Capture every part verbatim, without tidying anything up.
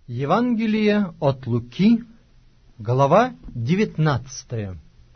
Евангелие от Луки, глава девятнадцатая.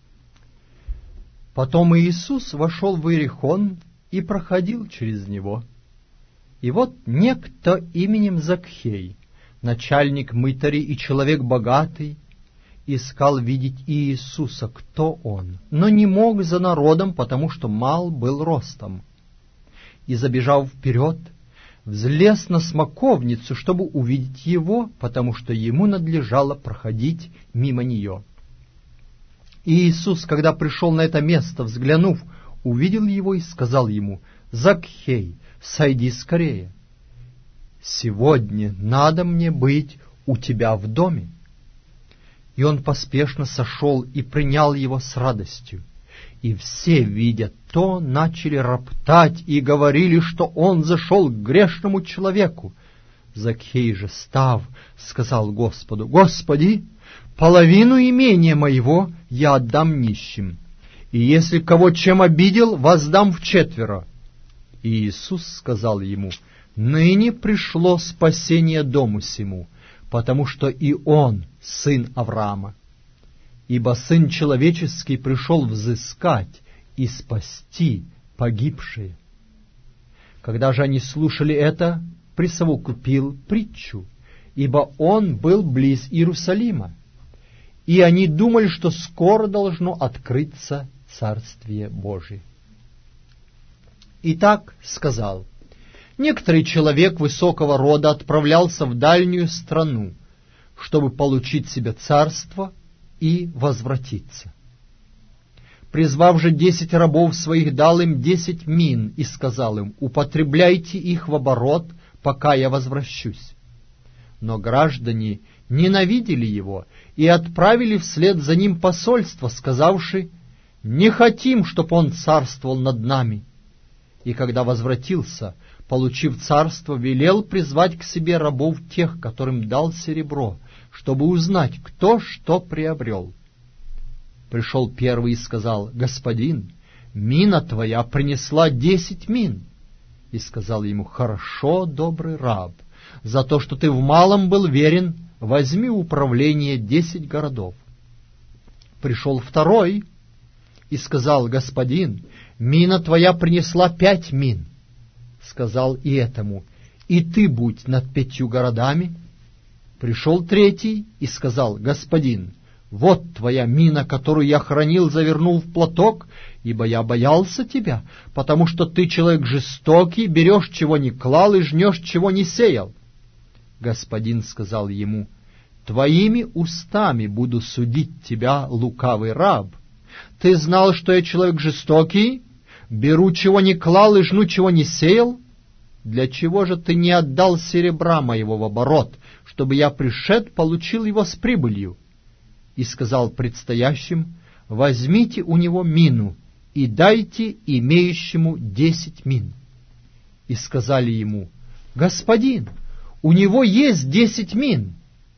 Потом Иисус вошел в Иерихон и проходил через него. И вот некто именем Закхей, начальник мытарей и человек богатый, искал видеть Иисуса, кто он, но не мог за народом, потому что мал был ростом. И, забежав вперед, взлез на смоковницу, чтобы увидеть его, потому что ему надлежало проходить мимо нее. И Иисус, когда пришел на это место, взглянув, увидел его и сказал ему: «Закхей, сойди скорее. Сегодня надо мне быть у тебя в доме». И он поспешно сошел и принял его с радостью. И все, видя то, начали роптать и говорили, что он зашел к грешному человеку. Закхей же, став, сказал Господу: «Господи, половину имения моего я отдам нищим, и если кого чем обидел, воздам вчетверо». И Иисус сказал ему: «Ныне пришло спасение дому сему, потому что и он сын Авраама. Ибо Сын Человеческий пришел взыскать и спасти погибшие». Когда же они слушали это, присовокупил притчу, ибо он был близ Иерусалима, и они думали, что скоро должно открыться Царствие Божие. Итак, сказал: некоторый человек высокого рода отправлялся в дальнюю страну, чтобы получить себе царство и возвратиться. Призвав же десять рабов своих, дал им десять мин и сказал им: употребляйте их в оборот, пока я возвращусь. Но граждане ненавидели его и отправили вслед за ним посольство, сказавши: не хотим, чтоб он царствовал над нами. И когда возвратился, получив царство, велел призвать к себе рабов тех, которым дал серебро, чтобы узнать, кто что приобрел. Пришел первый и сказал: господин, мина твоя принесла десять мин. И сказал ему: хорошо, добрый раб, за то, что ты в малом был верен, возьми управление десять городов. Пришел второй и сказал: господин, мина твоя принесла пять мин. Сказал и этому: и ты будь над пятью городами. Пришел третий и сказал: господин, вот твоя мина, которую я хранил, завернул в платок, ибо я боялся тебя, потому что ты человек жестокий, берешь, чего не клал, и жнешь, чего не сеял. Господин сказал ему: твоими устами буду судить тебя, лукавый раб. Ты знал, что я человек жестокий, беру, чего не клал, и жну, чего не сеял? Для чего же ты не отдал серебра моего в оборот, чтобы я, пришед, получил его с прибылью? И сказал предстоящим: возьмите у него мину и дайте имеющему десять мин. И сказали ему: господин, у него есть десять мин.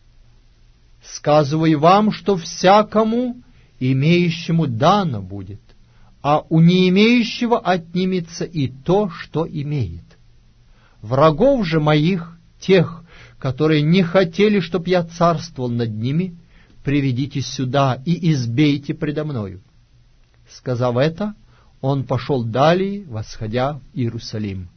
Сказываю вам, что всякому имеющему дано будет, а у не имеющего отнимется и то, что имеет. Врагов же моих, тех, которые не хотели, чтоб я царствовал над ними, приведите сюда и избейте предо мною». Сказав это, он пошел далее, восходя в Иерусалим.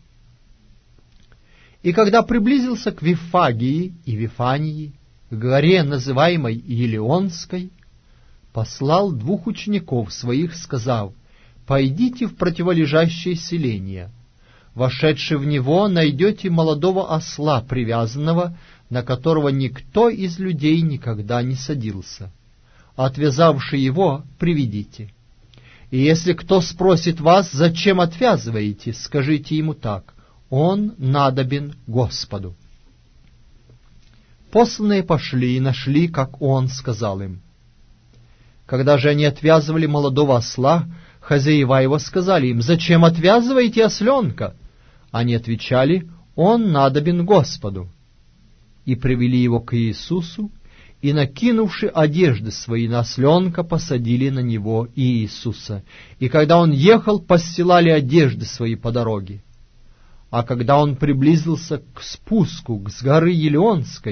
И когда приблизился к Вифагии и Вифании, к горе, называемой Елеонской, послал двух учеников своих, сказав: «Пойдите в противолежащее селение. Вошедши в него, найдете молодого осла, привязанного, на которого никто из людей никогда не садился. Отвязавши его, приведите. И если кто спросит вас, зачем отвязываете, скажите ему так: он надобен Господу». Посланные пошли и нашли, как он сказал им. Когда же они отвязывали молодого осла, хозяева его сказали им: «Зачем отвязываете осленка?» Они отвечали: «Он надобен Господу». И привели его к Иисусу, и, накинувши одежды свои на осленка, посадили на него Иисуса. И когда он ехал, постилали одежды свои по дороге. А когда он приблизился к спуску с горы Елеонской,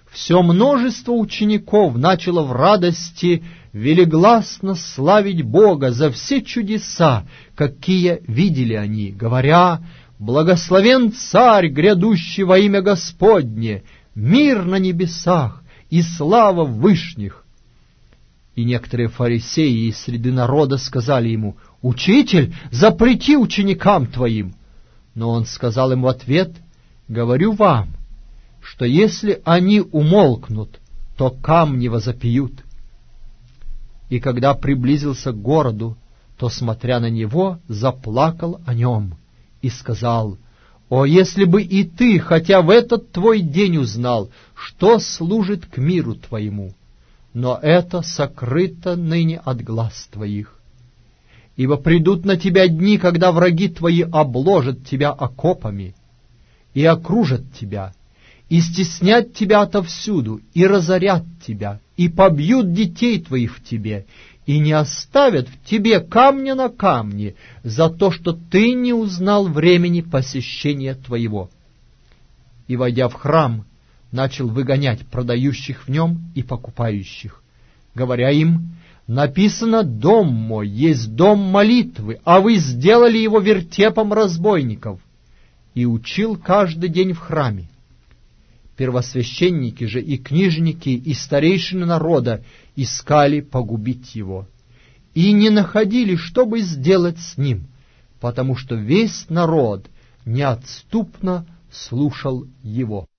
все множество учеников начало в радости велигласно славить Бога за все чудеса, какие видели они, говоря: «Благословен Царь, грядущий во имя Господне, мир на небесах и слава в вышних». И некоторые фарисеи из среды народа сказали ему: «Учитель, запрети ученикам твоим». Но он сказал им в ответ: «Говорю вам, что если они умолкнут, то камни возопьют». И когда приблизился к городу, то, смотря на него, заплакал о нем и сказал: «О, если бы и ты, хотя в этот твой день, узнал, что служит к миру твоему! Но это сокрыто ныне от глаз твоих. Ибо придут на тебя дни, когда враги твои обложат тебя окопами и окружат тебя, и стеснят тебя отовсюду, и разорят тебя, и побьют детей твоих в тебе, и не оставят в тебе камня на камне за то, что ты не узнал времени посещения твоего». И, войдя в храм, начал выгонять продающих в нем и покупающих, говоря им: «Написано: дом мой есть дом молитвы, а вы сделали его вертепом разбойников». И учил каждый день в храме. Первосвященники же и книжники и старейшины народа искали погубить его, и не находили, чтобы сделать с ним, потому что весь народ неотступно слушал его.